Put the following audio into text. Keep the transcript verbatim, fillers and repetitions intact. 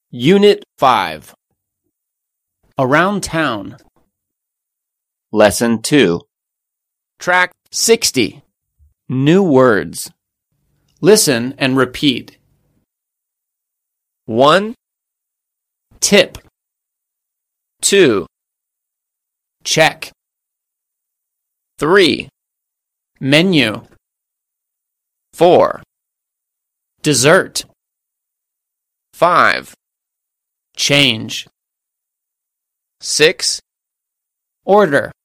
Unit five. Around Town. Lesson two. Track sixty. New words. Listen and repeat. one, Tip. two, Check. three, Menu. four, Dessert. five, Change. six, Order.